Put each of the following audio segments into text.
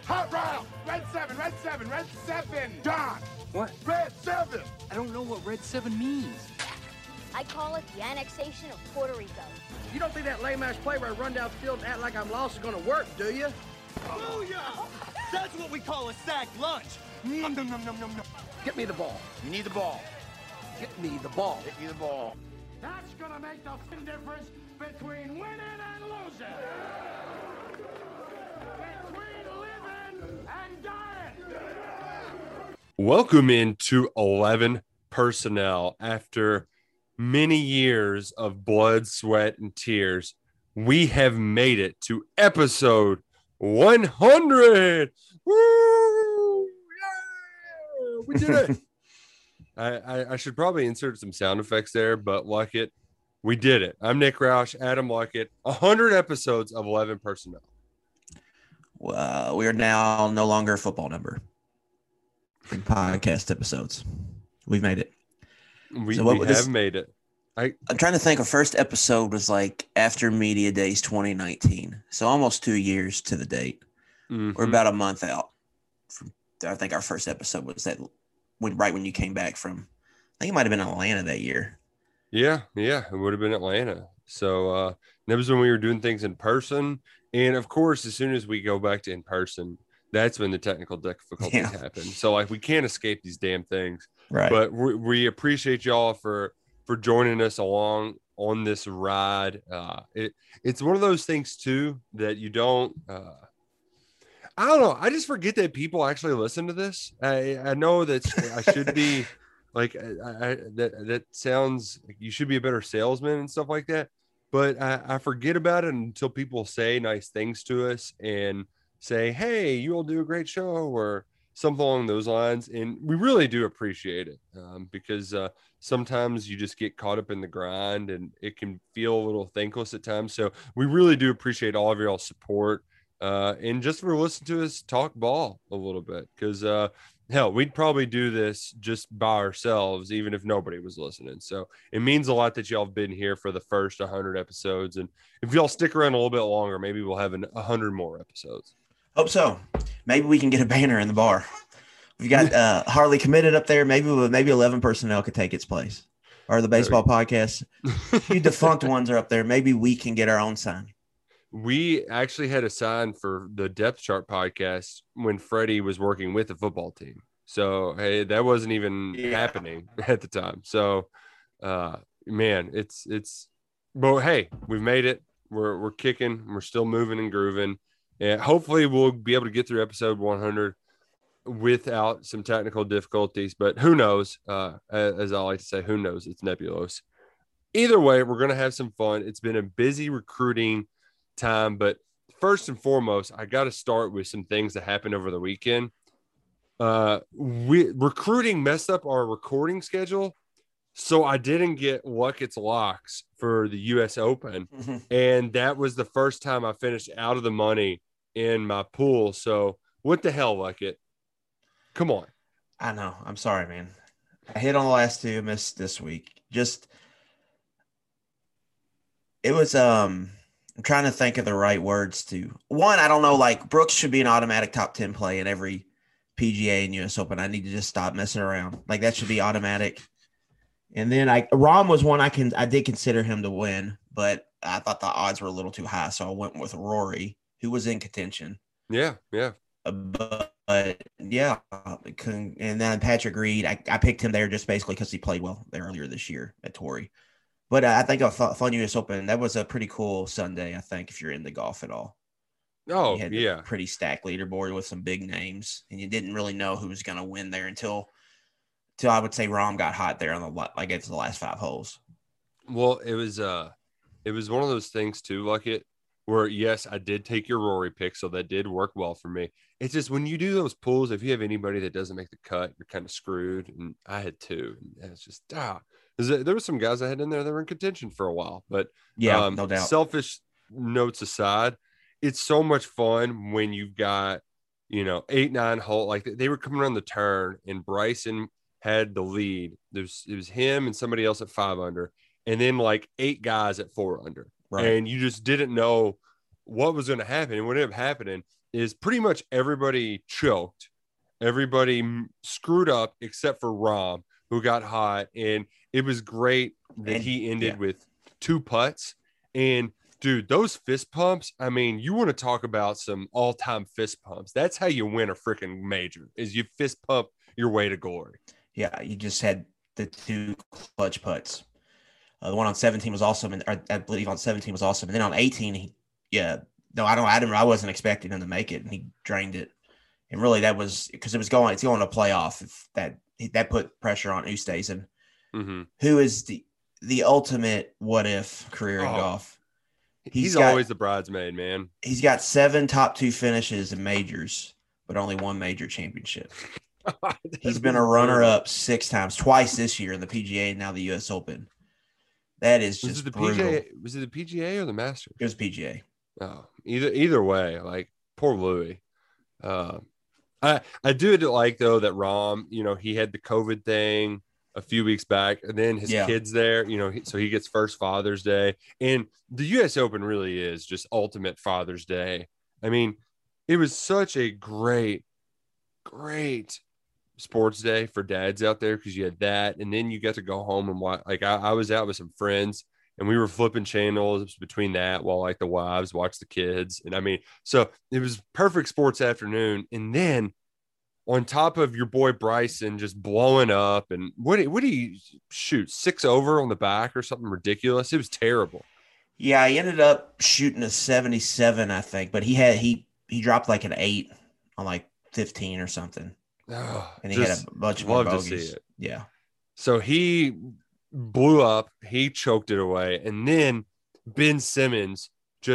Hot round. Red 7, red 7, red 7. John. What? Red 7. I don't know what Red 7 means. I call it the annexation of Puerto Rico. You don't think that lame-ass play where I run down field and act like I'm lost is gonna work, do you? Booyah! That's what we call a sack lunch. Nom, nom, nom, nom, nom, nom. Get me the ball. You need the ball. Get me the ball. Get me the ball. That's gonna make the difference between winning and losing. Between living and dying. Welcome into 11 Personnel. After many years of blood, sweat, and tears, we have made it to episode 100. Woo! Yeah! We did it. I should probably insert some sound effects there, but Luckett, we did it. I'm Nick Roush, Adam Luckett. 100 episodes of 11 Personnel. We are now no longer a football number. Podcast episodes. We've made it. We have made it. I'm trying to think. Our first episode was like after Media Days 2019. So almost 2 years to the date. Mm-hmm. We're about a month out. I think our first episode was right when you came back from, I think it might have been Atlanta that year. Yeah, it would have been Atlanta. So that was when we were doing things in person. And of course, as soon as we go back to in person, that's when the technical difficulties happen. So like we can't escape these damn things. Right. But we appreciate y'all for joining us along on this ride. It's one of those things too that you don't I don't know. I just forget that people actually listen to this. I know that I should be like that sounds like you should be a better salesman and stuff like that. But I forget about it until people say nice things to us and say, hey, you all do a great show or something along those lines. And we really do appreciate it because sometimes you just get caught up in the grind and it can feel a little thankless at times. So we really do appreciate all of y'all's support and just for listening to us talk ball a little bit because hell, we'd probably do this just by ourselves, even if nobody was listening. So it means a lot that y'all have been here for the first 100 episodes. And if y'all stick around a little bit longer, maybe we'll have 100 more episodes. Hope so. Maybe we can get a banner in the bar. We've got Harley committed up there. Maybe 11 Personnel could take its place. Or the baseball podcast. A few defunct ones are up there. Maybe we can get our own sign. We actually had a sign for the Depth Chart podcast when Freddie was working with the football team. So, hey, that wasn't even happening at the time. So, man, but hey, we've made it. We're kicking. We're still moving and grooving. And hopefully we'll be able to get through episode 100 without some technical difficulties. But who knows? As I like to say, who knows? It's nebulous. Either way, we're going to have some fun. It's been a busy recruiting time, but first and foremost, I got to start with some things that happened over the weekend. Recruiting messed up our recording schedule, so I didn't get Luckett's locks for the U.S. Open, and that was the first time I finished out of the money in my pool. So what the hell, Luckett? Come on. I know. I'm sorry, man. I hit on the last two, missed this week. It was I'm trying to think of the right words to. One, I don't know, like Brooks should be an automatic top 10 play in every PGA and US Open. I need to just stop messing around. Like that should be automatic. And then Rahm was one I did consider him to win, but I thought the odds were a little too high. So I went with Rory, who was in contention. Yeah. But yeah. And then Patrick Reed, I picked him there just basically because he played well there earlier this year at Torrey. But I think a fun US Open, that was a pretty cool Sunday, I think, if you're into golf at all. Oh, you had a pretty stacked leaderboard with some big names, and you didn't really know who was going to win there until I would say Rahm got hot there on the last 5 holes. Well, it was one of those things too, Luckett, where yes, I did take your Rory pick, so that did work well for me. It's just when you do those pools, if you have anybody that doesn't make the cut, you're kind of screwed. And I had 2, and it's just there were some guys I had in there that were in contention for a while, but no doubt. Selfish notes aside, it's so much fun when you've got 8-9 hole, like they were coming around the turn and Bryson had the lead. It was him and somebody else at 5 under, and then like 8 guys at 4 under. Right. And you just didn't know what was going to happen. And what ended up happening is pretty much everybody choked. Everybody screwed up except for Rahm, who got hot. And it was great that he ended with 2 putts. And dude, those fist pumps, I mean, you want to talk about some all-time fist pumps. That's how you win a freaking major, is you fist pump your way to glory. Yeah, you just had the 2 clutch putts. The one on 17 was awesome, and I believe on 17 was awesome. And then on 18, I wasn't expecting him to make it, and he drained it. And really, that was because it's going to playoff. If that put pressure on Oosthuizen, who is the ultimate what if career in golf. He's always the bridesmaid, man. He's got 7 top 2 finishes in majors, but only 1 major championship. He's been a runner-up 6 times, twice this year in the PGA and now the U.S. Open. That is just brutal. PGA, was it the PGA or the Masters? It was PGA. Oh, either way, like poor Louis. I do like though that Rahm, he had the COVID thing a few weeks back, and then his kid's there, so he gets first Father's Day, and the U.S. Open really is just ultimate Father's Day. I mean, it was such a great sports day for dads out there because you had that, and then you got to go home and watch. Like I was out with some friends, and we were flipping channels between that while like the wives watched the kids, and I mean, so it was perfect sports afternoon, and then on top of your boy Bryson just blowing up, and what do you shoot 6 over on the back or something ridiculous? It was terrible. Yeah, he ended up shooting a 77, I think, but he dropped like an 8 on like 15 or something. Oh, and he had a bunch more bogeys. To see it. Yeah. So he blew up, he choked it away, and then Ben Simmons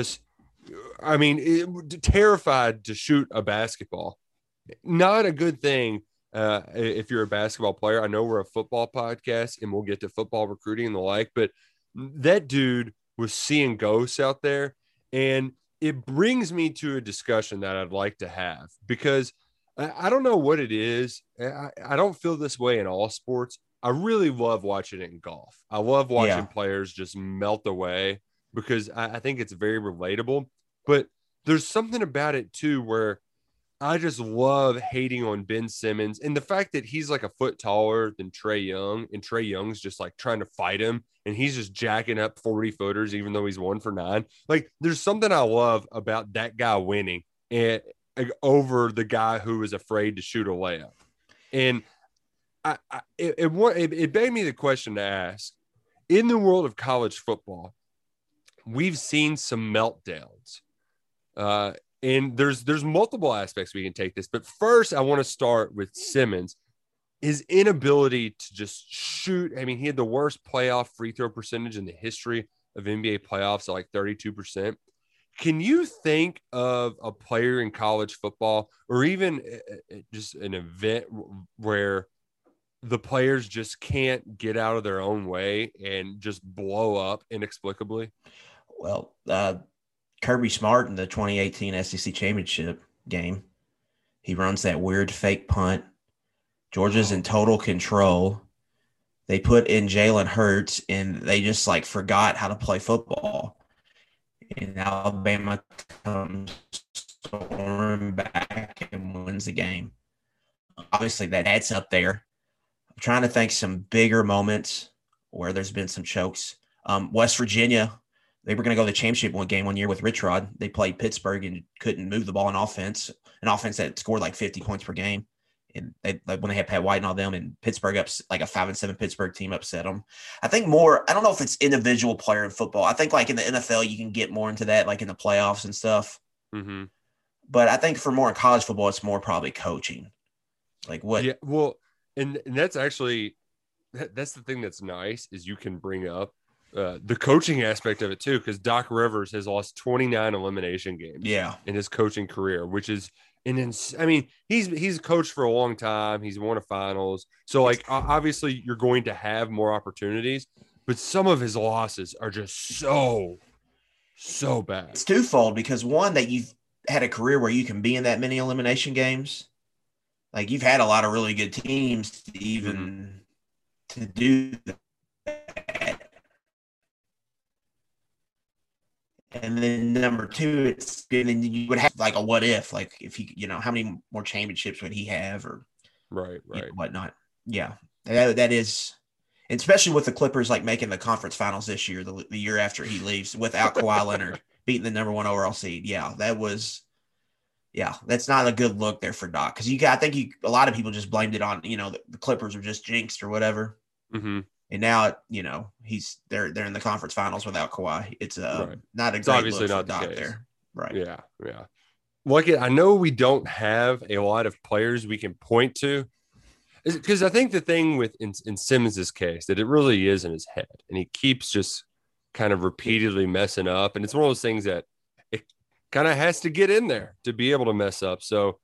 terrified to shoot a basketball. Not a good thing if you're a basketball player. I know we're a football podcast and we'll get to football recruiting and the like, but that dude was seeing ghosts out there. And it brings me to a discussion that I'd like to have, because I don't know what it is. I don't feel this way in all sports. I really love watching it in golf. I love watching players just melt away because I think it's very relatable. But there's something about it too where I just love hating on Ben Simmons and the fact that he's like a foot taller than Trae Young, and Trae Young's just like trying to fight him, and he's just jacking up 40 footers, even though he's 1 for 9. Like, there's something I love about that guy winning and over the guy who was afraid to shoot a layup. And it begged me the question to ask, in the world of college football, we've seen some meltdowns. And there's multiple aspects we can take this. But first, I want to start with Simmons. His inability to just shoot. I mean, he had the worst playoff free throw percentage in the history of NBA playoffs at like 32%. Can you think of a player in college football or even just an event where the players just can't get out of their own way and just blow up inexplicably? Well, Kirby Smart in the 2018 SEC championship game, he runs that weird fake punt. Georgia's in total control. They put in Jalen Hurts, and they just like forgot how to play football. And Alabama comes storming back and wins the game. Obviously, that adds up there. I'm trying to think some bigger moments where there's been some chokes. West Virginia, they were going to go to the championship game one year with Rich Rod. They played Pittsburgh and couldn't move the ball in offense, an offense that scored like 50 points per game. And when they had Pat White and all them, and Pittsburgh like a 5-7 Pittsburgh team upset them. I think more, I don't know if it's individual player in football. I think like in the NFL, you can get more into that, like in the playoffs and stuff. Mm-hmm. But I think for more in college football, it's more probably coaching. Like what? Yeah, well, and that's actually, that's the thing that's nice is you can bring up the coaching aspect of it too, because Doc Rivers has lost 29 elimination games in his coaching career, which is I mean, he's coached for a long time. He's won a finals. So like, obviously you're going to have more opportunities, but some of his losses are just so bad. It's twofold, because one, that you've had a career where you can be in that many elimination games. Like you've had a lot of really good teams to even to do that. And then number two, and then you would have like a what if, like if he, how many more championships would he have, or right, whatnot. Yeah, that is, especially with the Clippers like making the conference finals this year, the year after he leaves without Kawhi Leonard beating the number 1 overall seed. Yeah, that's not a good look there for Doc, because I think a lot of people just blamed it on the Clippers are just jinxed or whatever. Mm-hmm. And now, they're in the conference finals without Kawhi. It's not a it's great obviously look not for the Doc case. there. Right. Yeah. Like I know we don't have a lot of players we can point to, because I think the thing with in Simmons' case that it really is in his head, and he keeps just kind of repeatedly messing up, and it's one of those things that it kind of has to get in there to be able to mess up. So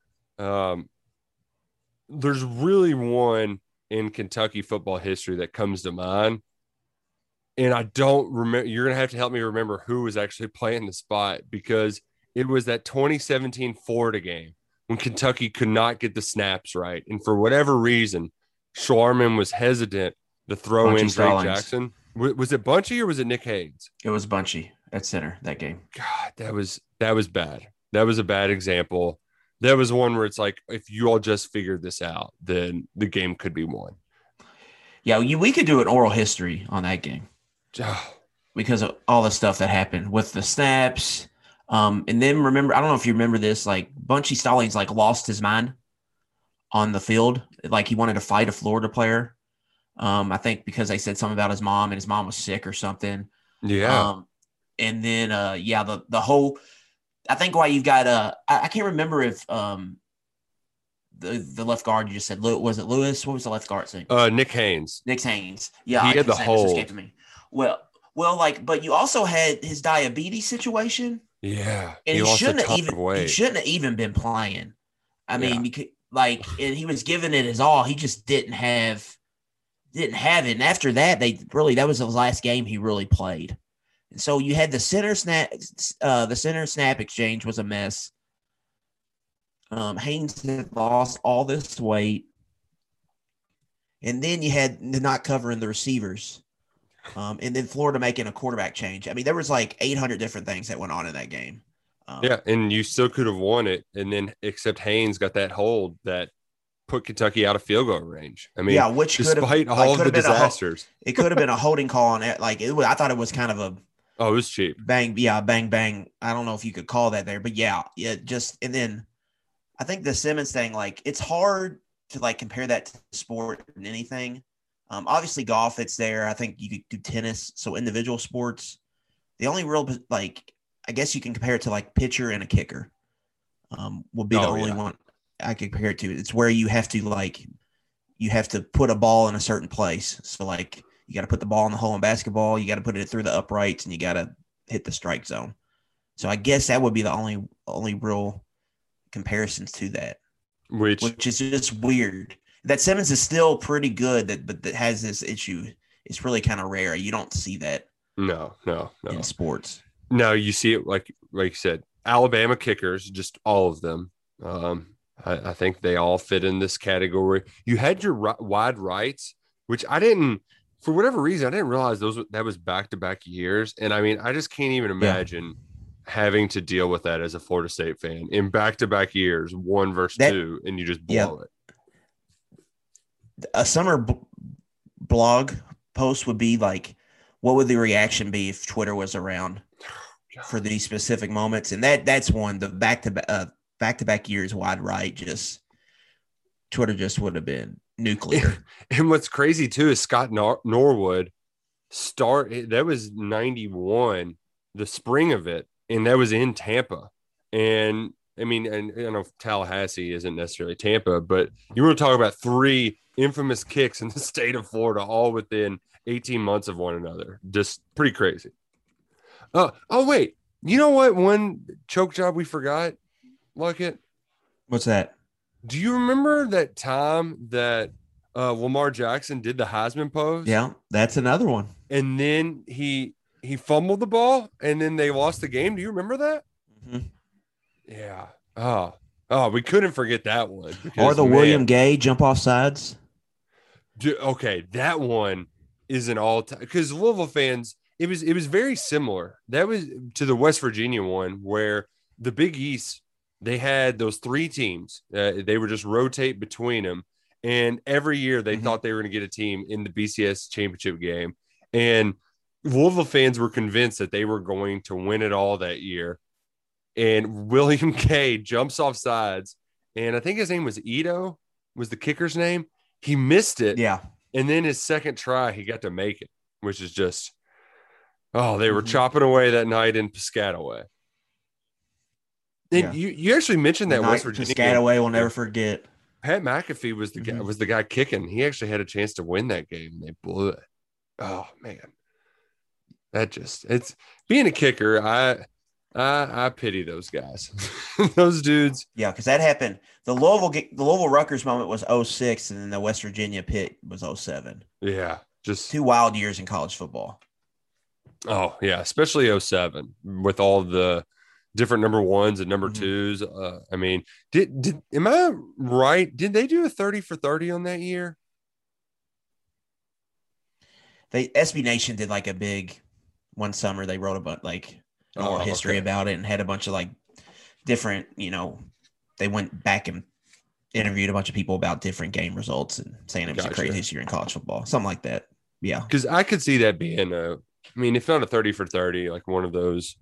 there's really one in Kentucky football history that comes to mind, and I don't remember. You're gonna have to help me remember who was actually playing the spot, because it was that 2017 Florida game when Kentucky could not get the snaps right, and for whatever reason, Schwarman was hesitant to throw in Drake Jackson. Was it Bunchy or was it Nick Haynes? It was Bunchy at center that game. God, that was bad. That was a bad example. That was one where it's like, if you all just figured this out, then the game could be won. Yeah, we could do an oral history on that game because of all the stuff that happened with the snaps. And then remember, I don't know if you remember this, like Bunchy Stallings like lost his mind on the field. Like he wanted to fight a Florida player. I think because they said something about his mom and his mom was sick or something. Yeah. And then, the whole, I think why you've got I can't remember if the left guard you just said, was it Lewis? What was the left guard saying? Nick Haynes. Nick Haynes. Yeah, he had the hold. Escaped me. Well, but you also had his diabetes situation. Yeah, and he shouldn't have even been playing. I mean, because, and he was giving it his all. He just didn't have it. And after that, that was the last game he really played. And so you had the center snap exchange was a mess. Haynes had lost all this weight. And then you had not covering the receivers. And then Florida making a quarterback change. I mean, there was like 800 different things that went on in that game. And you still could have won it. And then except Haynes got that hold that put Kentucky out of field goal range. I mean, which despite all of the disasters. It could have been a holding call on it. Like I thought it was kind of a it was cheap. Bang, bang. I don't know if you could call that there, but and then I think the Simmons thing, like it's hard to like compare that to sport and anything. Obviously golf, it's there. I think you could do tennis. So individual sports, the only real, like, I guess you can compare it to like pitcher and a kicker will be the only one I could compare it to. It's where you have to put a ball in a certain place. So like you got to put the ball in the hole in basketball. You got to put it through the uprights and you got to hit the strike zone. So I guess that would be the only real comparisons to that, which is just weird. That Simmons is still pretty good, but that has this issue. It's really kind of rare. You don't see that. No. In sports. No, you see it like you said, Alabama kickers, just all of them. I think they all fit in this category. You had your wide rights, which for whatever reason, I didn't realize that was back-to-back years. And I mean, I just can't even imagine having to deal with that as a Florida State fan in back-to-back years, 1 versus 2, and you just blow it. A summer blog post would be like, what would the reaction be if Twitter was around for these specific moments? And that's one, the back-to-back years wide right, just Twitter just would have been nuclear. And what's crazy too is Scott Norwood that was 91, the spring of it, and that was in Tampa. And I mean, and I don't know if Tallahassee isn't necessarily Tampa, but you want to talk about 3 infamous kicks in the state of Florida, all within 18 months of one another. Just pretty crazy. Oh, wait. You know what? One choke job we forgot, Luckett? What's that? Do you remember that time that Lamar Jackson did the Heisman pose? Yeah, that's another one. And then he fumbled the ball, and then they lost the game. Do you remember that? Mm-hmm. Yeah. Oh, we couldn't forget that one. Or the William Gay jump off sides. Okay, that one is an all-time, because Louisville fans, it was very similar. That was to the West Virginia one where the Big East, they had those 3 teams. They would just rotate between them. And every year they thought they were going to get a team in the BCS championship game. And Louisville fans were convinced that they were going to win it all that year. And William K jumps off sides. And I think his name was Ito, was the kicker's name. He missed it. Yeah. And then his second try, he got to make it, which is just, they were chopping away that night in Piscataway. And you actually mentioned that West Virginia Piscataway will never forget. Pat McAfee was the guy kicking. He actually had a chance to win that game, and they blew it. Oh man, it's being a kicker. I pity those guys, those dudes. Yeah, because that happened. The Louisville Rutgers moment was 06, and then the West Virginia Pitt was 07. Yeah, just 2 wild years in college football. Oh yeah, especially 07 with all the different number 1s and number 2s. I mean, am I right? Did they do a 30 for 30 on that year? SB Nation did like a big one summer. They wrote about like an oral history about it and had a bunch of like different, they went back and interviewed a bunch of people about different game results and saying it was the craziest year in college football, something like that. Yeah. Because I could see that being if not a 30 for 30, like one of those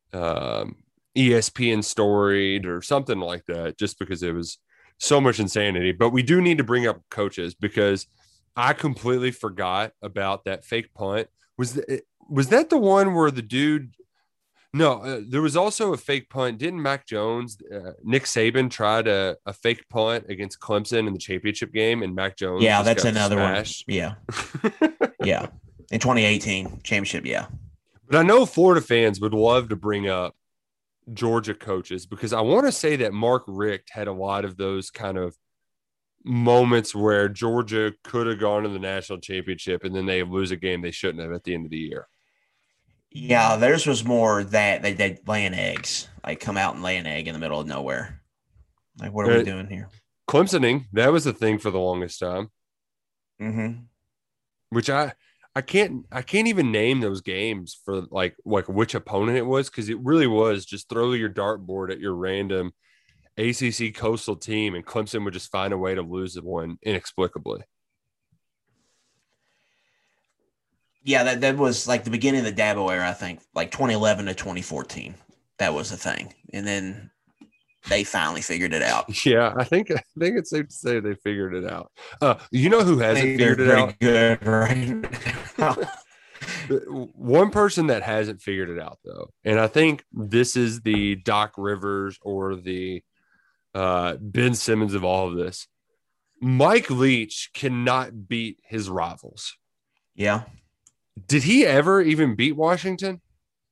ESPN storied or something like that, just because it was so much insanity. But we do need to bring up coaches because I completely forgot about that fake punt. Was that the one where the dude? No, there was also a fake punt. Didn't Mac Jones, Nick Saban tried a fake punt against Clemson in the championship game, and Mac Jones? Yeah, that's another smashed. One. Yeah, yeah, in 2018 championship. Yeah, but I know Florida fans would love to bring up Georgia coaches because I want to say that Mark Richt had a lot of those kind of moments where Georgia could have gone to the national championship and then they lose a game they shouldn't have at the end of the year. Yeah, theirs was more that they laying eggs, like come out and lay an egg in the middle of nowhere. Like, what are we doing here? Clemsoning, that was a thing for the longest time. Mm-hmm. Which I can't even name those games for like which opponent it was because it really was just throw your dartboard at your random ACC coastal team and Clemson would just find a way to lose the one inexplicably. Yeah, that was like the beginning of the Dabo era, I think, like 2011 to 2014. That was the thing. And then they finally figured it out. Yeah, I think it's safe to say they figured it out. You know who hasn't figured it out? Good, right? One person that hasn't figured it out, though, and I think this is the Doc Rivers or the Ben Simmons of all of this. Mike Leach cannot beat his rivals. Yeah. Did he ever even beat Washington?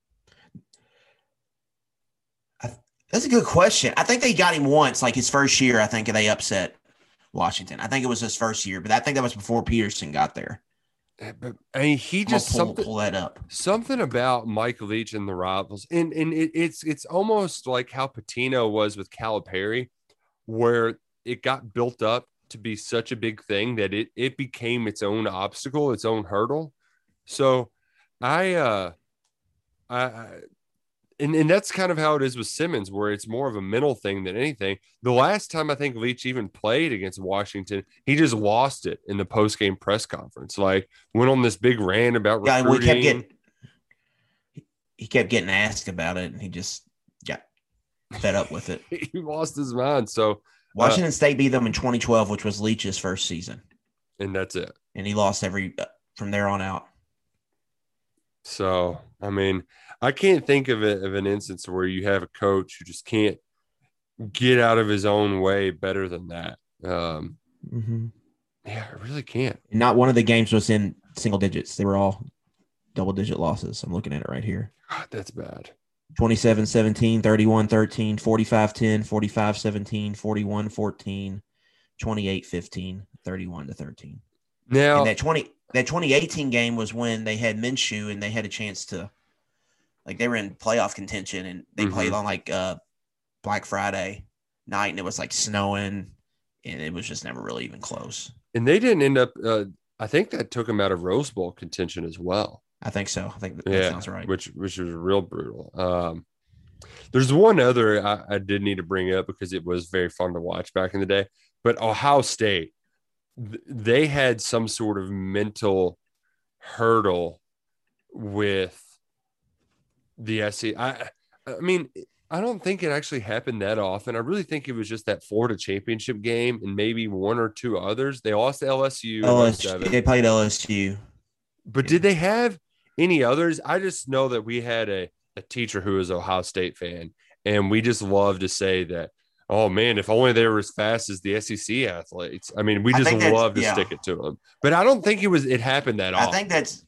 That's a good question. I think they got him once, like his first year. I think they upset Washington. I think it was his first year, but I think that was before Peterson got there. But I mean, he just pull that up. Something about Mike Leach and the rivals, and it's almost like how Pitino was with Calipari, where it got built up to be such a big thing that it became its own obstacle, its own hurdle. So and that's kind of how it is with Simmons, where it's more of a mental thing than anything. The last time I think Leach even played against Washington, he just lost it in the post-game press conference. Like went on this big rant about recruiting. He kept getting asked about it, and he just got fed up with it. He lost his mind. So Washington State beat them in 2012, which was Leach's first season, and that's it. And he lost from there on out. So, I mean, I can't think of an instance where you have a coach who just can't get out of his own way better than that. Yeah, I really can't. Not one of the games was in single digits. They were all double-digit losses. I'm looking at it right here. God, that's bad. 27-17, 31-13, 45-10, 45-17, 41-14, 28-15, 31-13. Now, and that 2018 game was when they had Minshew and they had a chance to, like, they were in playoff contention and they played on like Black Friday night and it was like snowing and it was just never really even close. And they didn't end up. I think that took them out of Rose Bowl contention as well. I think so. I think that sounds right. Which was real brutal. There's one other I did need to bring up because it was very fun to watch back in the day. But Ohio State, they had some sort of mental hurdle with the SEC. I mean, I don't think it actually happened that often. I really think it was just that Florida championship game and maybe one or two others. They lost to LSU. They played LSU. But did they have any others? I just know that we had a teacher who was an Ohio State fan, and we just love to say that, oh, man, if only they were as fast as the SEC athletes. I mean, we just love to stick it to them. But I don't think it happened that often.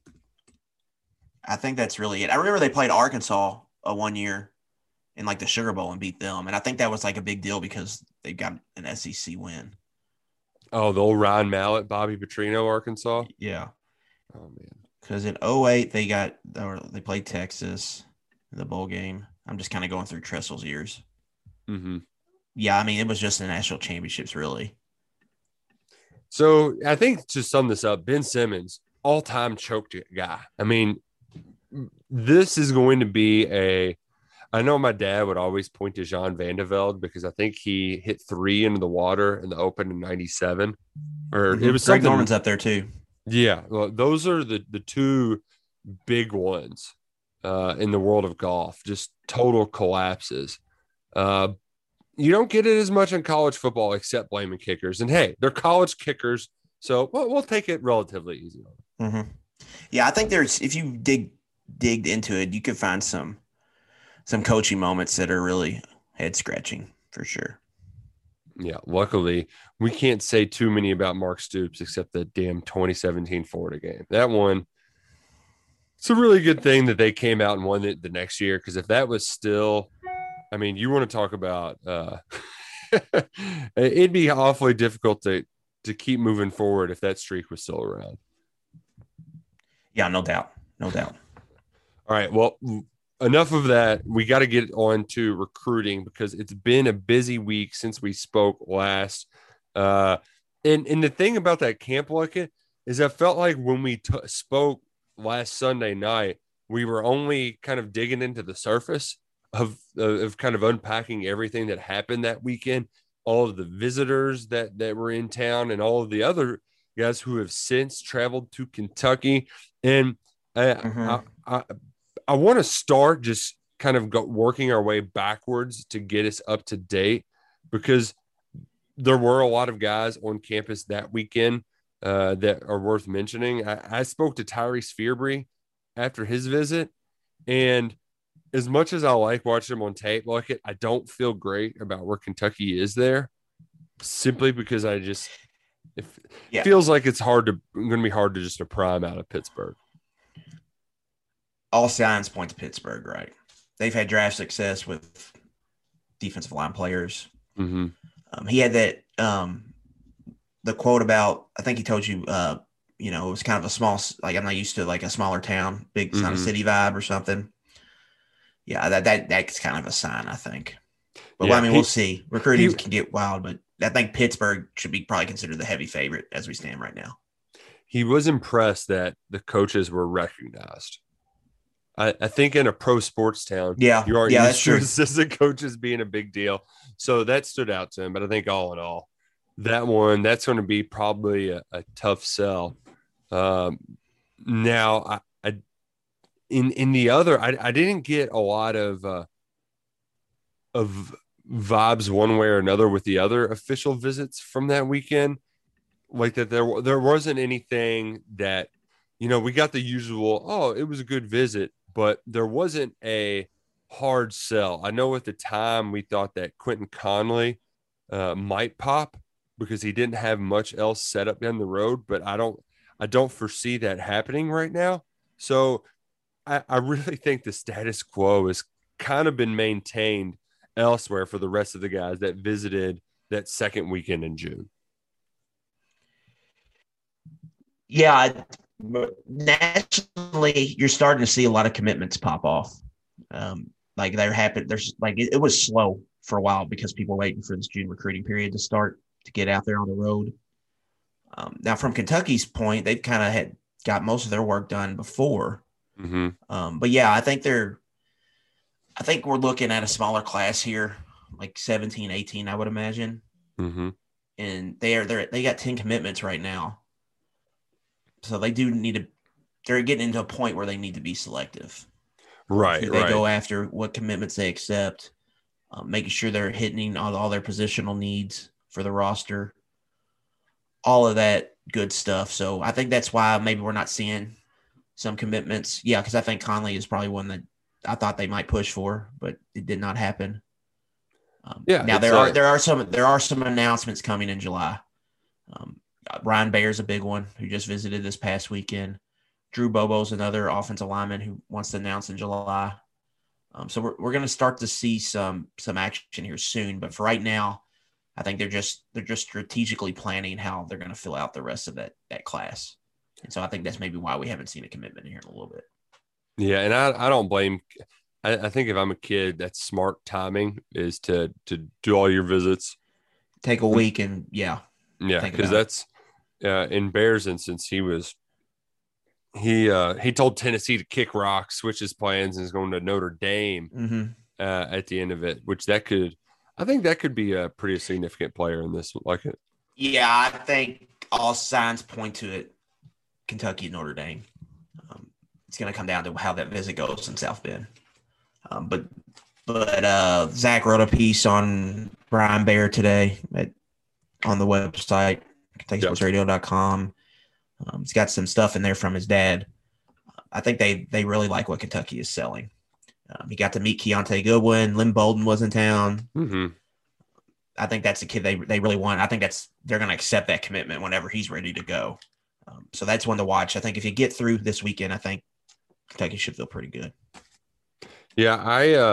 I think that's really it. I remember they played Arkansas one year in like the Sugar Bowl and beat them. And I think that was like a big deal because they got an SEC win. Oh, the old Ryan Mallett, Bobby Petrino, Arkansas? Yeah. Oh, man. Because in 2008, they played Texas in the bowl game. I'm just kind of going through Tressel's years. Mm-hmm. Yeah, I mean, it was just the national championships, really. So I think to sum this up, Ben Simmons, all-time choked guy. I mean, this is going to be I know my dad would always point to Jean Van de Velde because I think he hit 3 into the water in the Open in 97. Or it was Greg something. Norman's up there too. Yeah, well, those are the two big ones in the world of golf, just total collapses. You don't get it as much in college football except blaming kickers. And, hey, they're college kickers, so we'll take it relatively easy. Mm-hmm. Yeah, I think if you digged into it, you could find some coaching moments that are really head-scratching for sure. Yeah, luckily, we can't say too many about Mark Stoops except the damn 2017 Florida game. That one, it's a really good thing that they came out and won it the next year because if that was still – I mean, you want to talk about it'd be awfully difficult to keep moving forward if that streak was still around. Yeah, no doubt. No doubt. All right, well, enough of that. We got to get on to recruiting because it's been a busy week since we spoke last. And the thing about that Camp Luckett is I felt like when we spoke last Sunday night, we were only kind of digging into the surface of kind of unpacking everything that happened that weekend, all of the visitors that were in town and all of the other guys who have since traveled to Kentucky. And I want to start just kind of working our way backwards to get us up to date because there were a lot of guys on campus that weekend that are worth mentioning. I spoke to Tyrese Fearbury after his visit, and as much as I like watching him on tape, I don't feel great about where Kentucky is there simply because it feels like it's going to be hard to just prime out of Pittsburgh. All signs point to Pittsburgh, right? They've had draft success with defensive line players. Mm-hmm. He had that the quote about, I think he told you, it was kind of a small, like I'm not used to like a smaller town, big kind of city vibe or something. Yeah, that's kind of a sign, I think. But we'll see. Recruiting can get wild, but I think Pittsburgh should be probably considered the heavy favorite as we stand right now. He was impressed that the coaches were recognized. I think in a pro sports town, you are used to assistant coaches being a big deal. So that stood out to him. But I think all in all, that's going to be probably a tough sell. Now, in the other, I didn't get a lot of vibes one way or another with the other official visits from that weekend. Like that there wasn't anything that, we got the usual, it was a good visit, but there wasn't a hard sell. I know at the time we thought that Quentin Conley might pop because he didn't have much else set up down the road, but I don't foresee that happening right now. So I really think the status quo has kind of been maintained elsewhere for the rest of the guys that visited that second weekend in June. Yeah, nationally, you're starting to see a lot of commitments pop off. Like they're happy. There's like it was slow for a while because people were waiting for this June recruiting period to start to get out there on the road. Now, from Kentucky's point, they've kind of got most of their work done before But yeah, I think we're looking at a smaller class here, like 17, 18, I would imagine. And they got 10 commitments right now. So they do need to, they're getting into a point where they need to be selective. Right. They go after what commitments they accept, making sure they're hitting all their positional needs for the roster, all of that good stuff. So I think that's why maybe we're not seeing some commitments. Yeah, because I think Conley is probably one that I thought they might push for, but it did not happen. Now there are some announcements coming in July. Ryan Bayer's a big one who just visited this past weekend. Drew Bobo's another offensive lineman who wants to announce in July. So we're going to start to see some action here soon. But for right now, I think they're just strategically planning how they're going to fill out the rest of that class. And so I think that's maybe why we haven't seen a commitment here in a little bit. Yeah, and I don't blame. I think if I'm a kid, that's smart timing is to do all your visits. Take a week and because that's in Bear's instance, he told Tennessee to kick rocks, switch his plans, and is going to Notre Dame at the end of it, which I think that could be a pretty significant player in this. Yeah, I think all signs point to it. Kentucky and Notre Dame. It's going to come down to how that visit goes in South Bend. But Zach wrote a piece on Brian Bayer today on the website, KentuckySportsRadio.com. He's got some stuff in there from his dad. I think they really like what Kentucky is selling. He got to meet Keontae Goodwin. Lynn Bolden was in town. I think that's the kid they really want. I think they're going to accept that commitment whenever he's ready to go. So that's one to watch. I think if you get through this weekend, I think Kentucky should feel pretty good. Yeah,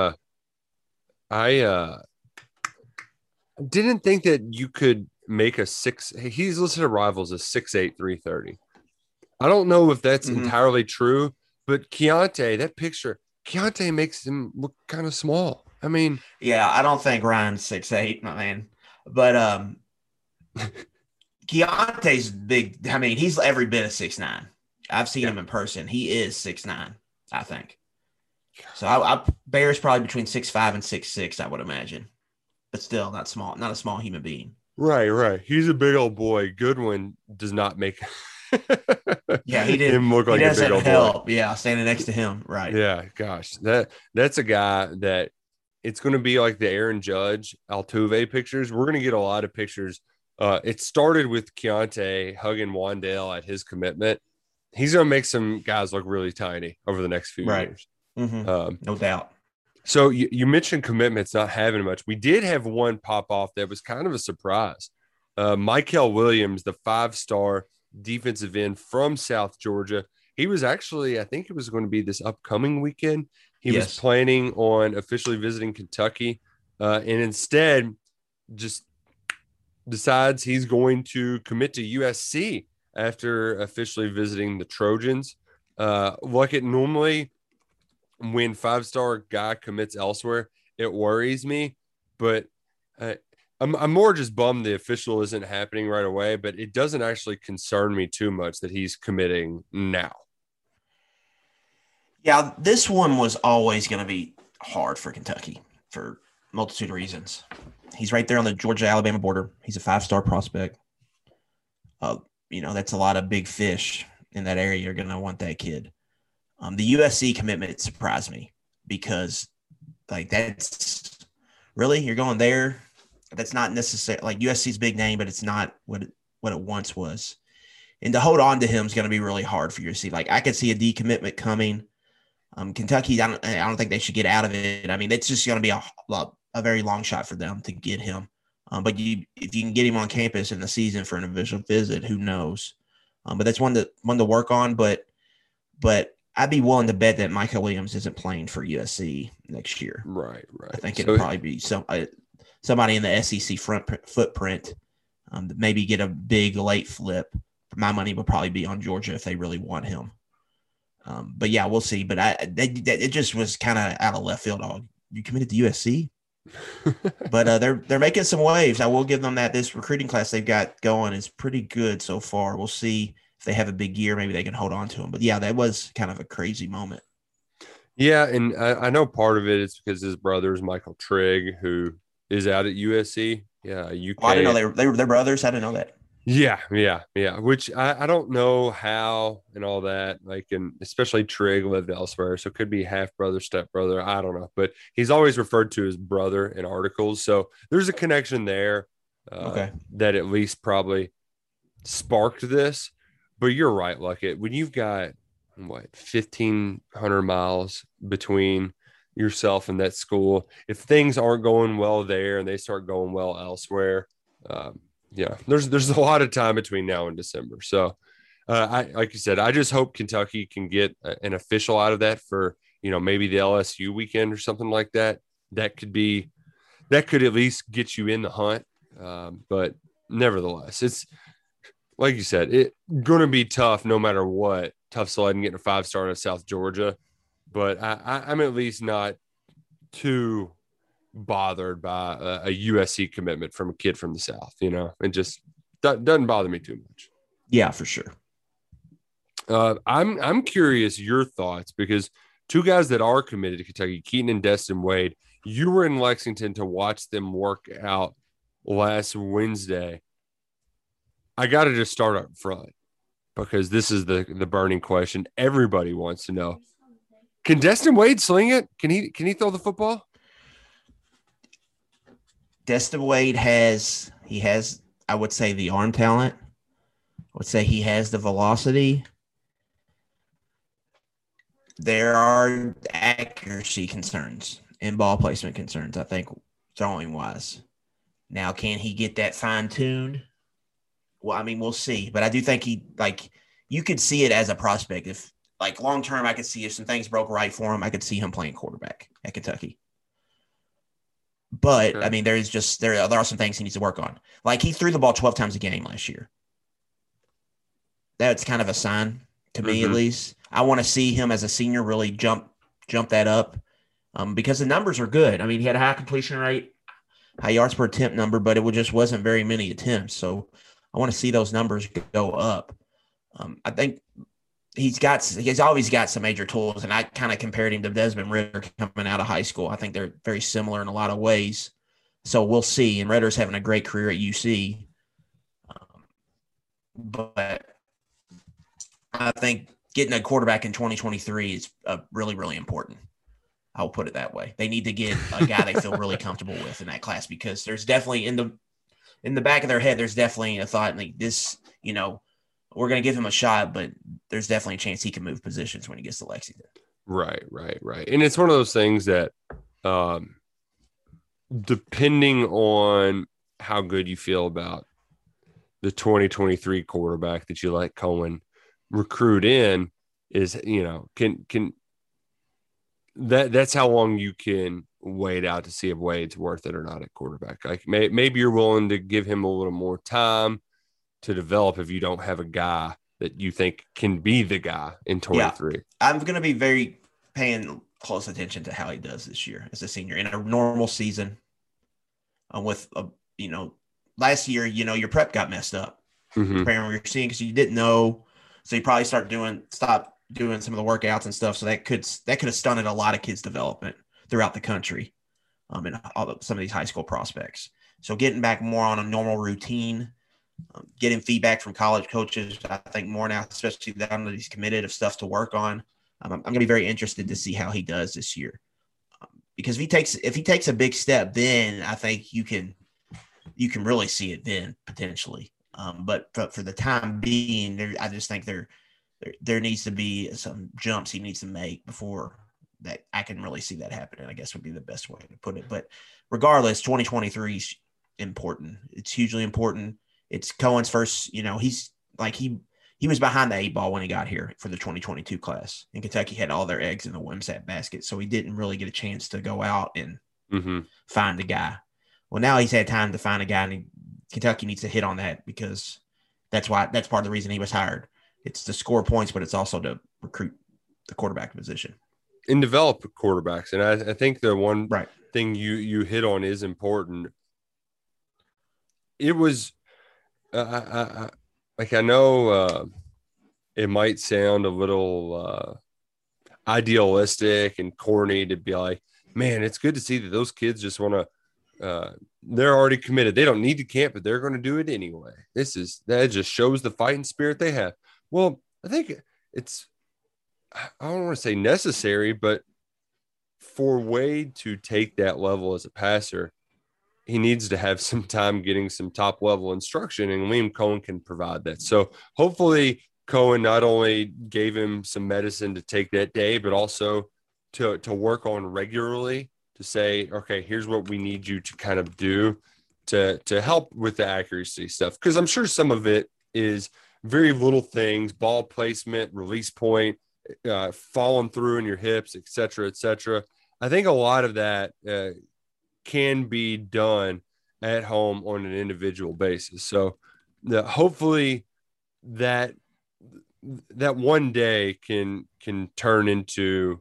I didn't think that you could make a 6. He's listed at Rivals as 6'8", 330. I don't know if that's entirely true, but Keontae makes him look kind of small. I mean, yeah, I don't think Ryan's 6'8", my man, but Keontae's big. I mean, he's every bit of 6'9". I've seen him in person. He is 6'9", I think. So Bear's probably between 6'5" and 6'6", I would imagine, but still not a small human being. Right. He's a big old boy. Goodwin does not make he did him look like a big old help. boy. Yeah, standing next to him. Right. Yeah, gosh. That's a guy that it's going to be like the Aaron Judge, Altuve pictures. We're going to get a lot of pictures. It started with Keontae hugging Wandale at his commitment. He's going to make some guys look really tiny over the next few years. No doubt. So you mentioned commitments not having much. We did have one pop off that was kind of a surprise. Michael Williams, the 5-star defensive end from South Georgia. He was actually, I think it was going to be this upcoming weekend. He was planning on officially visiting Kentucky and instead just decides he's going to commit to USC after officially visiting the Trojans. Like it normally, when 5-star guy commits elsewhere, it worries me, but I'm more just bummed the official isn't happening right away, but it doesn't actually concern me too much that he's committing now. Yeah, this one was always going to be hard for Kentucky for a multitude of reasons. He's right there on the Georgia-Alabama border. He's a 5-star prospect. That's a lot of big fish in that area. You're going to want that kid. The USC commitment surprised me because, that's really you're going there. That's not necessarily USC's big name, but it's not what it once was. And to hold on to him is going to be really hard for USC. I could see a decommitment coming. Kentucky, I don't think they should get out of it. I mean, it's just going to be a very long shot for them to get him. But if you can get him on campus in the season for an official visit, who knows? But that's one to work on. But I'd be willing to bet that Michael Williams isn't playing for USC next year. Right. I think it'll probably be somebody in the SEC footprint. Maybe get a big late flip. My money would probably be on Georgia if they really want him. But yeah, we'll see. But it just was kind of out of left field. You committed to USC, but they're making some waves. I will give them that. This recruiting class they've got going is pretty good so far. We'll see if they have a big year, maybe they can hold on to him. But yeah, that was kind of a crazy moment. Yeah, and I know part of it is because his brother is Michael Trigg, who is out at USC. Yeah, UK. Oh, I didn't know they were their brothers. I didn't know that. Yeah. Which I don't know how and all that. Like, and especially Trigg lived elsewhere, so it could be half brother, step brother. I don't know, but he's always referred to as brother in articles. So there's a connection there. Okay. That at least probably sparked this. But you're right, Luckett. When you've got 1,500 miles between yourself and that school, if things aren't going well there and they start going well elsewhere, there's a lot of time between now and December. So like you said, I just hope Kentucky can get an official out of that for, maybe the LSU weekend or something like that. That could at least get you in the hunt. But nevertheless, it's like you said, it's going to be tough no matter what. Tough sledding getting a 5-star at South Georgia, but I'm at least not too bothered by a USC commitment from a kid from the South. It just doesn't bother me too much. Yeah, for sure. I'm curious your thoughts, because two guys that are committed to Kentucky, Keaton and Destin Wade, you were in Lexington to watch them work out last Wednesday. I got to just start up front, because this is the burning question everybody wants to know. Can Destin Wade sling it? Can he throw the football? Destin Wade has, I would say, the arm talent. I would say he has the velocity. There are accuracy concerns and ball placement concerns, I think, throwing wise. Now, can he get that fine-tuned? Well, I mean, we'll see. But I do think you could see it as a prospect. If, long-term, I could see if some things broke right for him, I could see him playing quarterback at Kentucky. But, I mean, there are some things he needs to work on. Like, he threw the ball 12 times a game last year. That's kind of a sign to me, at least. I want to see him as a senior really jump that up because the numbers are good. I mean, he had a high completion rate, high yards per attempt number, but it just wasn't very many attempts. So I want to see those numbers go up. I think he's always got some major tools, and I kind of compared him to Desmond Ridder coming out of high school. I think they're very similar in a lot of ways. So we'll see. And Ridder's having a great career at UC. But I think getting a quarterback in 2023 is really, really important. I'll put it that way. They need to get a guy they feel really comfortable with in that class, because there's definitely in the back of their head, there's definitely a thought like this, we're going to give him a shot, but there's definitely a chance he can move positions when he gets to Lexington. Right. And it's one of those things that depending on how good you feel about the 2023 quarterback that you let Cohen recruit in is, that's how long you can wait out to see if Wade's worth it or not at quarterback. Like maybe you're willing to give him a little more time to develop if you don't have a guy that you think can be the guy in 23. Yeah, I'm going to be very paying close attention to how he does this year as a senior in a normal season. Last year, your prep got messed up comparing what you're seeing because you didn't know. So you probably stop doing some of the workouts and stuff. So that could have stunted a lot of kids' development throughout the country, and some of these high school prospects. So getting back more on a normal routine, getting feedback from college coaches, I think more now, especially that he's committed of stuff to work on. I'm going to be very interested to see how he does this year, because if he takes a big step, then I think you can really see it then potentially. But for the time being, I just think there needs to be some jumps he needs to make before that I can really see that happening, I guess would be the best way to put it. But regardless, 2023 is important. It's hugely important. It's Cohen's first, he's like, he was behind the 8 ball when he got here for the 2022 class, and Kentucky had all their eggs in the WIMSAT basket. So he didn't really get a chance to go out and find a guy. Well, now he's had time to find a guy, and Kentucky needs to hit on that, because that's part of the reason he was hired. It's to score points, but it's also to recruit the quarterback position and develop quarterbacks. And I think the one thing you hit on is important. It was, I know it might sound a little idealistic and corny to be like, man, it's good to see that those kids just want to they're already committed. They don't need to camp, but they're going to do it anyway. That just shows the fighting spirit they have. Well, I think I don't want to say necessary, but for Wade to take that level as a passer, he needs to have some time getting some top level instruction, and Liam Coen can provide that. So hopefully Coen not only gave him some medicine to take that day, but also to work on regularly, to say, okay, here's what we need you to kind of do to help with the accuracy stuff. Because I'm sure some of it is very little things, ball placement, release point, falling through in your hips, et cetera, et cetera. I think a lot of that can be done at home on an individual basis. So hopefully that one day can turn into,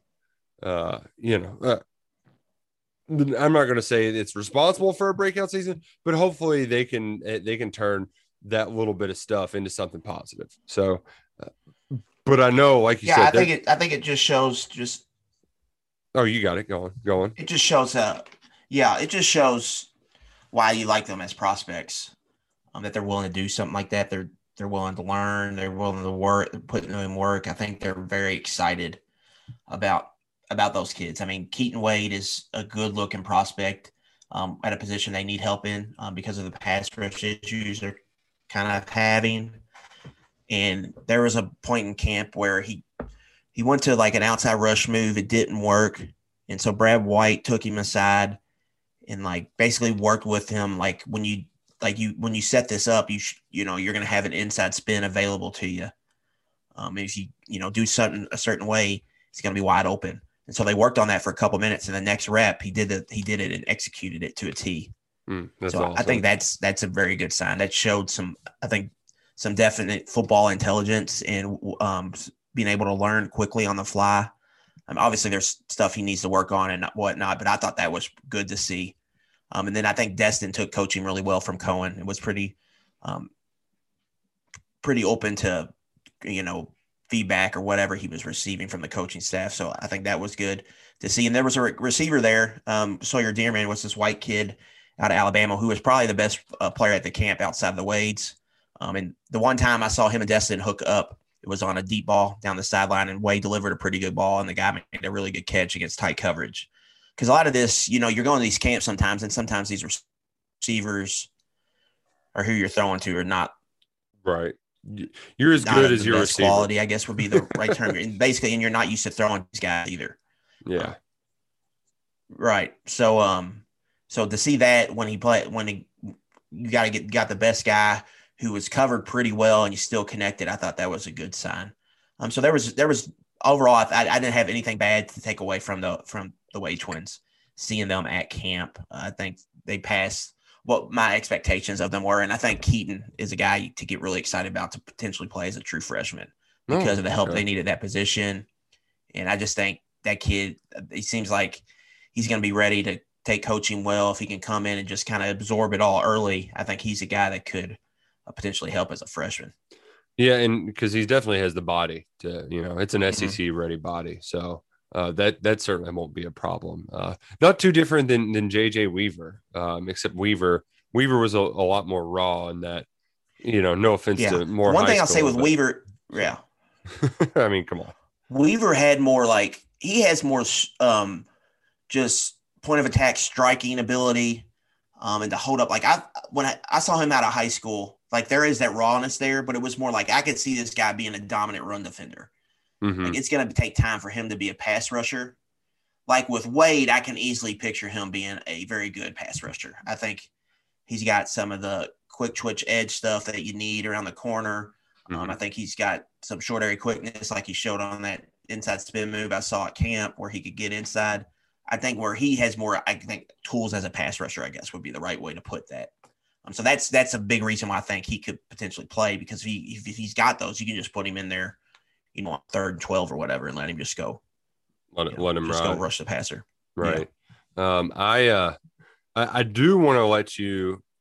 I'm not going to say it's responsible for a breakout season, but hopefully they can turn that little bit of stuff into something positive. So, but I know, like you said, I think it just shows Oh, you got it. Go on. It just shows it just shows why you like them as prospects. That they're willing to do something like that. They're willing to learn. They're willing to work. They're putting in work. I think they're very excited about those kids. I mean, Keaton Wade is a good-looking prospect at a position they need help in because of the pass rush issues they're kind of having. And there was a point in camp where he went to like an outside rush move. It didn't work. And so Brad White took him aside and like basically worked with him. Like when you set this up, you're going to have an inside spin available to you. If you do something a certain way, it's going to be wide open. And so they worked on that for a couple minutes, and the next rep he did it and executed it to a T. That's so awesome. I think that's a very good sign. That showed some definite football intelligence and being able to learn quickly on the fly. Obviously there's stuff he needs to work on and whatnot, but I thought that was good to see. And then I think Destin took coaching really well from Coen. It was pretty open to, feedback or whatever he was receiving from the coaching staff. So I think that was good to see. And there was a receiver there. Sawyer Dearman was this white kid out of Alabama who was probably the best player at the camp outside of the Wades. And the one time I saw him and Destin hook up, it was on a deep ball down the sideline, and Wade delivered a pretty good ball, and the guy made a really good catch against tight coverage. Because a lot of this, you're going to these camps sometimes, and sometimes these receivers or who you're throwing to are not right. You're as good as your receiver. Quality, I guess, would be the right term. Basically, and you're not used to throwing these guys either. Yeah. Right. So, so to see that you got the best guy who was covered pretty well and you still connected, I thought that was a good sign. So there was overall, I didn't have anything bad to take away from the Wade twins. Seeing them at camp, I think they passed what my expectations of them were. And I think Keaton is a guy to get really excited about to potentially play as a true freshman because of the help they needed at that position. And I just think that kid, he seems like he's going to be ready to take coaching well. If he can come in and just kind of absorb it all early, I think he's a guy that could potentially help as a freshman. Yeah. And because he definitely has the body to, it's an SEC ready body. So that certainly won't be a problem. Not too different than JJ Weaver, except Weaver was a lot more raw in that, no offense to more. One thing I'll say with Weaver. Yeah. I mean, come on. Weaver had more he has more just point of attack striking ability and to hold up. Like when I saw him out of high school, like there is that rawness there, but it was more like I could see this guy being a dominant run defender. Mm-hmm. Like it's going to take time for him to be a pass rusher. Like with Wade, I can easily picture him being a very good pass rusher. I think he's got some of the quick twitch edge stuff that you need around the corner. Mm-hmm. I think he's got some short area quickness like he showed on that inside spin move I saw at camp where he could get inside. I think where he has more, tools as a pass rusher, I guess would be the right way to put that. So that's a big reason why I think he could potentially play, because if he's got those, you can just put him in there, on 3rd and 12 or whatever, and let him just go. Let him just ride. go rush the passer. Right. Yeah. I do want to let you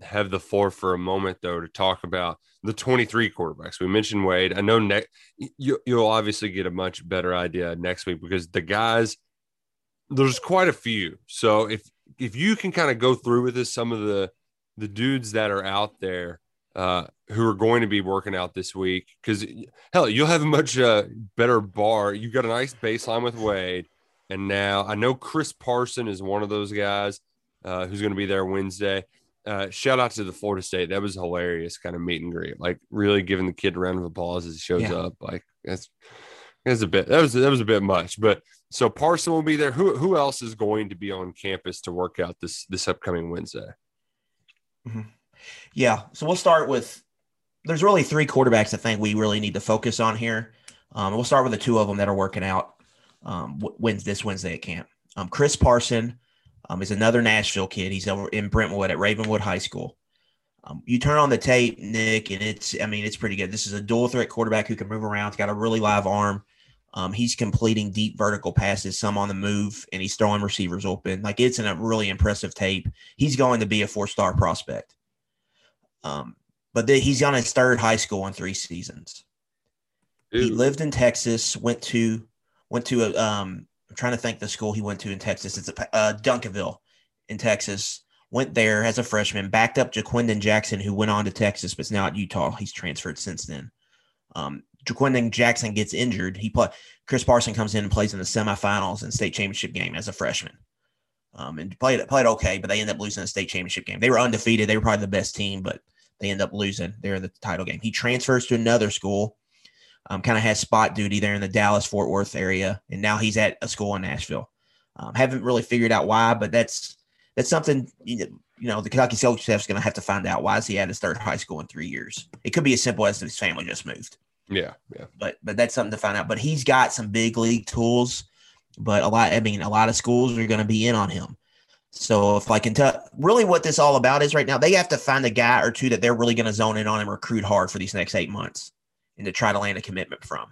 have the floor for a moment, though, to talk about the 23 quarterbacks. We mentioned Wade. I know you'll obviously get a much better idea next week because the guys, there's quite a few. So if you can kind of go through with this, some of the dudes that are out there who are going to be working out this week, because hell, you'll have a much better bar. You've got a nice baseline with Wade. And now I know Chris Parson is one of those guys who's going to be there Wednesday. Shout out to the Florida State. That was hilarious kind of meet and greet. Like really giving the kid a round of applause as he shows up. Like that was a bit much. But so Parson will be there. Who else is going to be on campus to work out this upcoming Wednesday? Mm-hmm. Yeah. So we'll start with there's really 3 quarterbacks I think we really need to focus on here. We'll start with the 2 of them that are working out this Wednesday at camp. Chris Parson is another Nashville kid. He's over in Brentwood at Ravenwood High School. You turn on the tape, Nick, and it's pretty good. This is a dual threat quarterback who can move around. He's got a really live arm. He's completing deep vertical passes, some on the move, and he's throwing receivers open. Like it's a really impressive tape. He's going to be a 4-star prospect. But he's on his 3rd high school in 3 seasons. Ooh. He lived in Texas, went to I'm trying to think the school he went to in Texas. It's Duncanville in Texas. Went there as a freshman, backed up Jaquindon Jackson, who went on to Texas, but is now at Utah. He's transferred since then. Jaquindon Jackson gets injured. Chris Parson comes in and plays in the semifinals and state championship game as a freshman. And played okay, but they ended up losing the state championship game. They were undefeated. They were probably the best team, but they end up losing there in the title game. He transfers to another school, kind of has spot duty there in the Dallas-Fort Worth area, and now he's at a school in Nashville. Haven't really figured out why, but that's something the Kentucky coaching staff is going to have to find out. Why is he at his 3rd high school in 3 years? It could be as simple as his family just moved. Yeah. But that's something to find out. But he's got some big league tools, but a lot of schools are going to be in on him. So if Kentucky, really what this all about is right now, they have to find a guy or 2 that they're really going to zone in on and recruit hard for these next 8 months and to try to land a commitment from.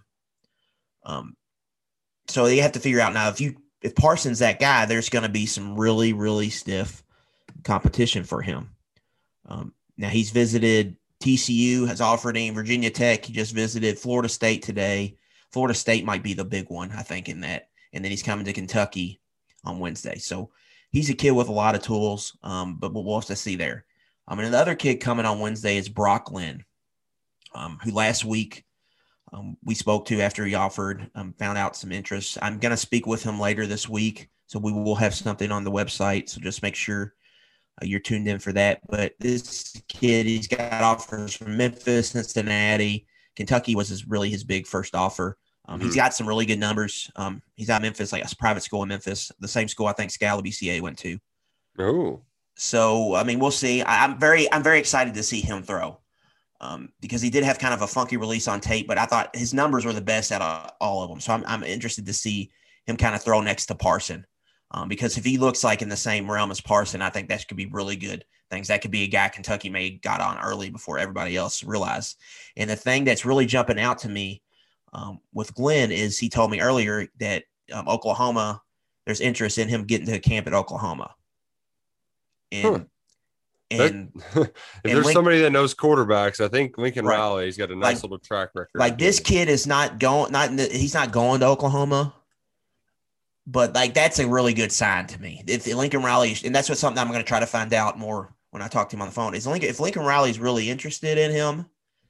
So they have to figure out now if Parsons that guy, there's going to be some really, really stiff competition for him. Now he's visited TCU, has offered him Virginia Tech. He just visited Florida State today. Florida State might be the big one, I think, in that. And then he's coming to Kentucky on Wednesday. So he's a kid with a lot of tools, but we'll have to see there. And the other kid coming on Wednesday is Brock Lynn, who last week we spoke to after he offered, found out some interest. I'm going to speak with him later this week, so we will have something on the website. So just make sure you're tuned in for that. But this kid, he's got offers from Memphis, Cincinnati. Kentucky was really his big first offer. He's got some really good numbers. He's at Memphis, like a private school in Memphis, the same school I think Scala BCA went to. Oh, so we'll see. I'm very excited to see him throw, because he did have kind of a funky release on tape, but I thought his numbers were the best out of all of them. So I'm interested to see him kind of throw next to Parson, because if he looks like in the same realm as Parson, I think that could be really good things. That could be a guy Kentucky may got on early before everybody else realized. And the thing that's really jumping out to me with Glenn is he told me earlier that Oklahoma, there's interest in him getting to camp at Oklahoma. And if there's somebody that knows quarterbacks, I think Lincoln Riley's got a nice little track record. Like this kid is he's not going to Oklahoma, but that's a really good sign to me. If Lincoln Riley, and that's something I'm going to try to find out more when I talk to him on the phone, is if Lincoln Riley's really interested in him,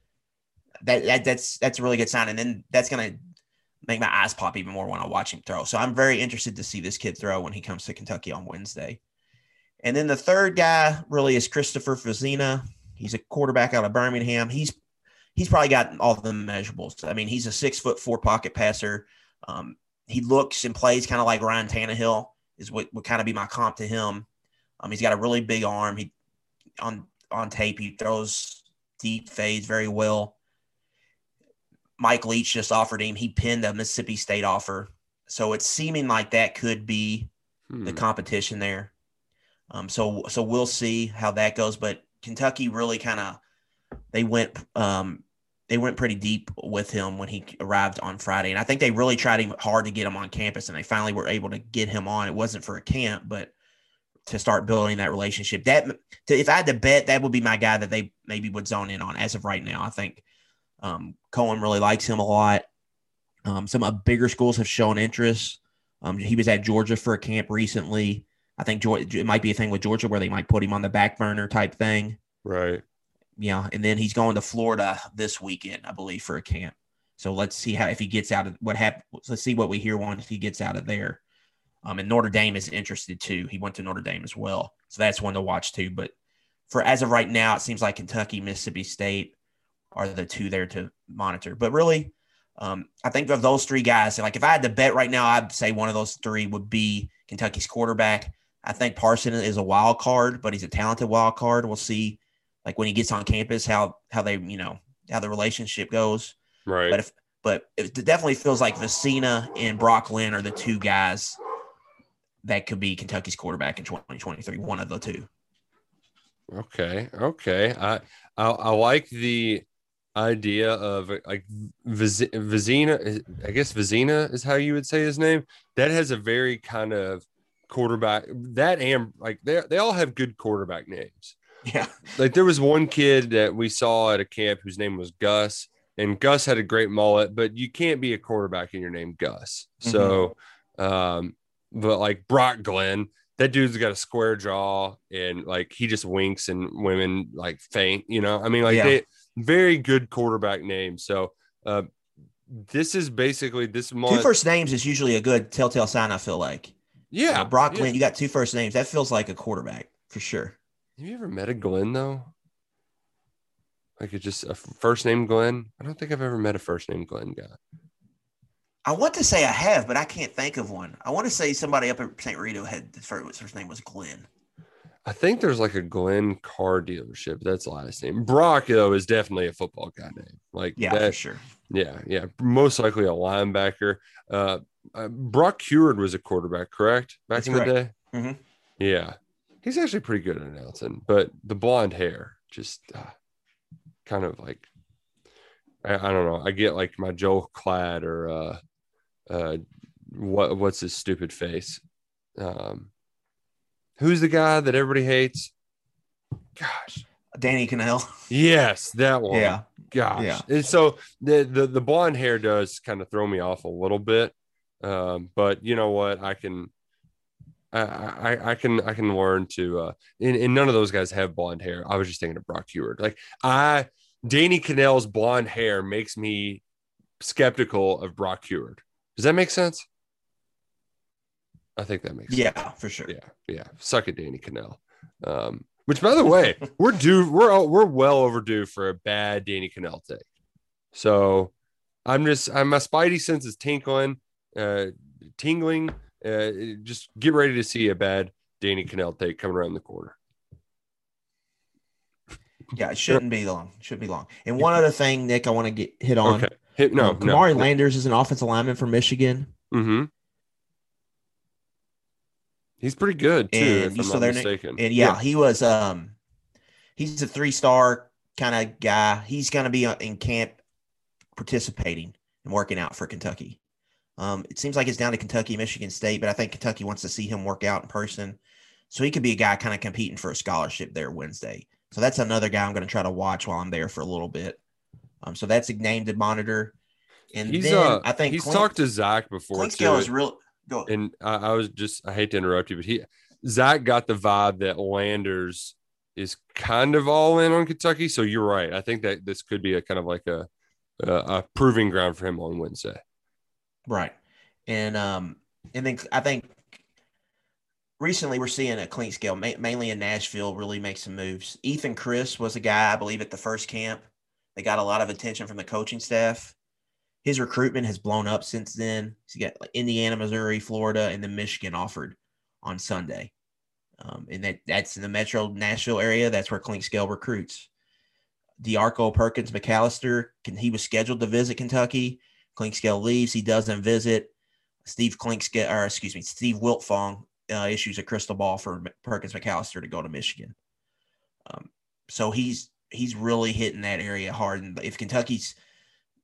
that's a really good sign. And then that's going to make my eyes pop even more when I watch him throw. So I'm very interested to see this kid throw when he comes to Kentucky on Wednesday. And then the third guy really is Christopher Fazina. He's a quarterback out of Birmingham. He's probably got all the measurables. I mean, he's a 6'4" pocket passer. He looks and plays kind of like Ryan Tannehill is what would kind of be my comp to him. He's got a really big arm. He on tape, he throws deep fades very well. Mike Leach just offered him. He pinned a Mississippi State offer. So it's seeming like that could be the competition there. So we'll see how that goes. But Kentucky really they went pretty deep with him when he arrived on Friday. And I think they really tried him hard to get him on campus, and they finally were able to get him on. It wasn't for a camp, but to start building that relationship. If I had to bet, that would be my guy that they maybe would zone in on as of right now. I think Cohen really likes him a lot. Some bigger schools have shown interest. He was at Georgia for a camp recently. I think it might be a thing with Georgia where they might put him on the back burner type thing. Right. Yeah, and then he's going to Florida this weekend, I believe, for a camp. So let's see if he gets out of what happens. Let's see what we hear once he gets out of there. And Notre Dame is interested too. He went to Notre Dame as well, so that's one to watch too. But for as of right now, it seems like Kentucky, Mississippi State are the two there to monitor. But really, I think of those three guys, like if I had to bet right now, I'd say one of those three would be Kentucky's quarterback. I think Parson is a wild card, but he's a talented wild card. We'll see, like when he gets on campus, how they, how the relationship goes. Right. But it definitely feels like Vicina and Brock Lynn are the two guys that could be Kentucky's quarterback in 2023. One of the two. Okay. I like the idea of like Vizina. I guess Vizina is how you would say his name. That has a very kind of quarterback that, and like they all have good quarterback names. Yeah. Like there was one kid that we saw at a camp whose name was Gus, and Gus had a great mullet, but you can't be a quarterback in your name Gus. So, but like Brock Glenn, that dude's got a square jaw and like he just winks and women like faint, I mean, like they very good quarterback name. So this is basically this month. Two first names is usually a good telltale sign, I feel like. Yeah. Brock Glenn, you got two first names. That feels like a quarterback for sure. Have you ever met a Glenn though? Like it's just a first name Glenn? I don't think I've ever met a first name Glenn guy. I want to say I have, but I can't think of one. I want to say somebody up at St. Rito had his first name was Glenn. I think there's like a Glenn car dealership. That's the last name. Brock, though, is definitely a football guy name. Like, for sure. Yeah. Most likely a linebacker. Brock Heward was a quarterback, correct? Back in the day? Mm-hmm. Yeah. He's actually pretty good at announcing, but the blonde hair just kind of like, I don't know. I get like my Joel Klatt or what's his stupid face? Who's the guy that everybody hates? Gosh, Danny Cannell. Yes, that one. Yeah. Gosh. Yeah. And so the blonde hair does kind of throw me off a little bit. But you know what? I can learn to and none of those guys have blonde hair. I was just thinking of Brock Heward. Like Danny Cannell's blonde hair makes me skeptical of Brock Heward. Does that make sense? I think that makes sense. Yeah, for sure. Yeah. Suck it, Danny Cannell. Which, by the way, we're well overdue for a bad Danny Cannell take. So my spidey sense is tingling. Just get ready to see a bad Danny Cannell take coming around the corner. Yeah, it shouldn't be long. And one other thing, Nick, I want to hit on. Okay. Kamari Landers is an offensive lineman from Michigan. Mm-hmm. He's pretty good too, if I'm not mistaken. And he was he's a 3-star kind of guy. He's going to be in camp participating and working out for Kentucky. It seems like it's down to Kentucky, Michigan State, but I think Kentucky wants to see him work out in person. So he could be a guy kind of competing for a scholarship there Wednesday. So that's another guy I'm going to try to watch while I'm there for a little bit. So that's a name to monitor. And then I think he's talked to Zach before too. Is real. Go. And I hate to interrupt you, but Zach got the vibe that Landers is kind of all in on Kentucky. So you're right. I think that this could be a kind of like a proving ground for him on Wednesday. Right. And then I think recently we're seeing a clean scale, mainly in Nashville, really make some moves. Ethan Chris was a guy, I believe, at the first camp. They got a lot of attention from the coaching staff. His recruitment has blown up since then. He's got like Indiana, Missouri, Florida, and then Michigan offered on Sunday. And that's in the metro Nashville area. That's where Clinkscale recruits. DeArco Perkins McAllister, he was scheduled to visit Kentucky. Clinkscale leaves. He doesn't visit. Steve Wiltfong issues a crystal ball for Perkins McAllister to go to Michigan. So he's really hitting that area hard. And if Kentucky's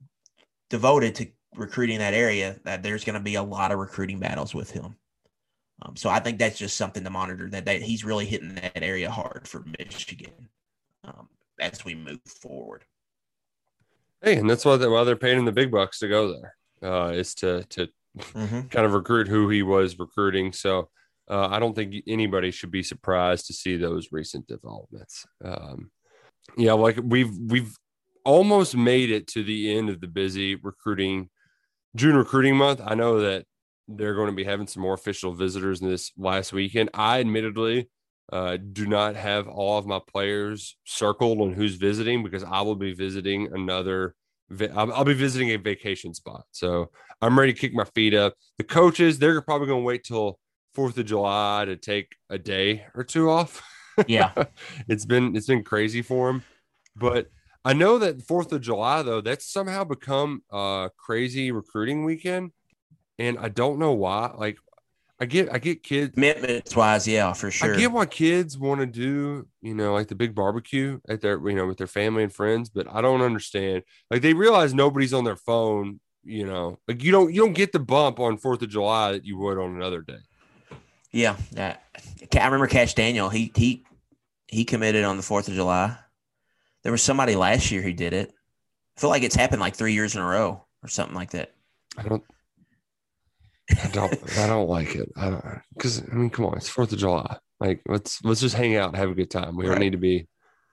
devoted to recruiting that area, that there's going to be a lot of recruiting battles with him. So I think that's just something to monitor, that he's really hitting that area hard for Michigan as we move forward. Hey, and that's why they're paying him the big bucks to go there, is to kind of recruit who he was recruiting. So I don't think anybody should be surprised to see those recent developments. Like we've almost made it to the end of the busy June recruiting month. I know that they're going to be having some more official visitors in this last weekend. I admittedly do not have all of my players circled on who's visiting, because I will be visiting I'll be visiting a vacation spot. So I'm ready to kick my feet up. The coaches, they're probably going to wait till 4th of July to take a day or two off. Yeah. It's been crazy for them. But I know that 4th of July, though, that's somehow become a crazy recruiting weekend. And I don't know why. Like, I get kids commitments wise, yeah, for sure. I get why kids want to do, like the big barbecue at their, with their family and friends, but I don't understand. Like, they realize nobody's on their phone, like you don't get the bump on 4th of July that you would on another day. Yeah. I remember Cash Daniel. He committed on the 4th of July. There was somebody last year who did it. I feel like it's happened like 3 years in a row or something like that. I don't like it. Because come on, it's 4th of July. Like, let's just hang out and have a good time. We don't need to be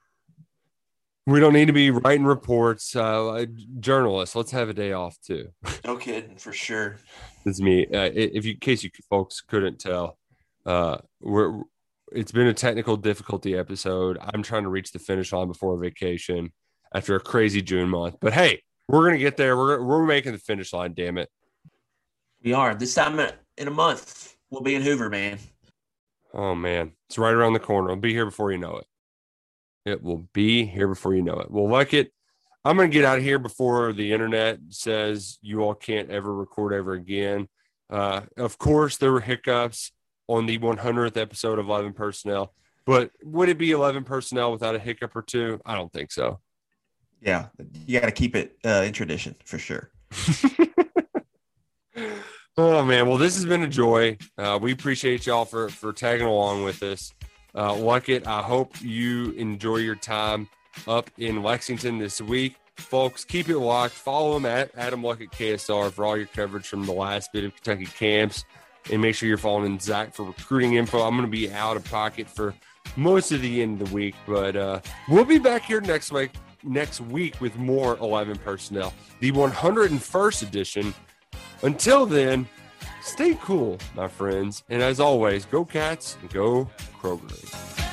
writing reports. Journalists, let's have a day off too. No kidding, for sure. It's me. In case you folks couldn't tell, it's been a technical difficulty episode. I'm trying to reach the finish line before vacation after a crazy June month. But hey, we're gonna get there. We're making the finish line. Damn it. We are. This time in a month, we'll be in Hoover, man. Oh, man. It's right around the corner. It'll be here before you know it. It will be here before you know it. Well, I'm going to get out of here before the internet says you all can't ever record ever again. Of course, there were hiccups on the 100th episode of 11 Personnel, but would it be 11 Personnel without a hiccup or two? I don't think so. Yeah, you got to keep it in tradition for sure. Oh, man. Well, this has been a joy. We appreciate y'all for tagging along with us. Luckett, I hope you enjoy your time up in Lexington this week. Folks, keep it locked. Follow him at Adam Luckett KSR for all your coverage from the last bit of Kentucky camps. And make sure you're following Zach for recruiting info. I'm going to be out of pocket for most of the end of the week, but we'll be back here next week with more 11 Personnel, the 101st edition. Until then, stay cool, my friends. And as always, go Cats and go Kroger.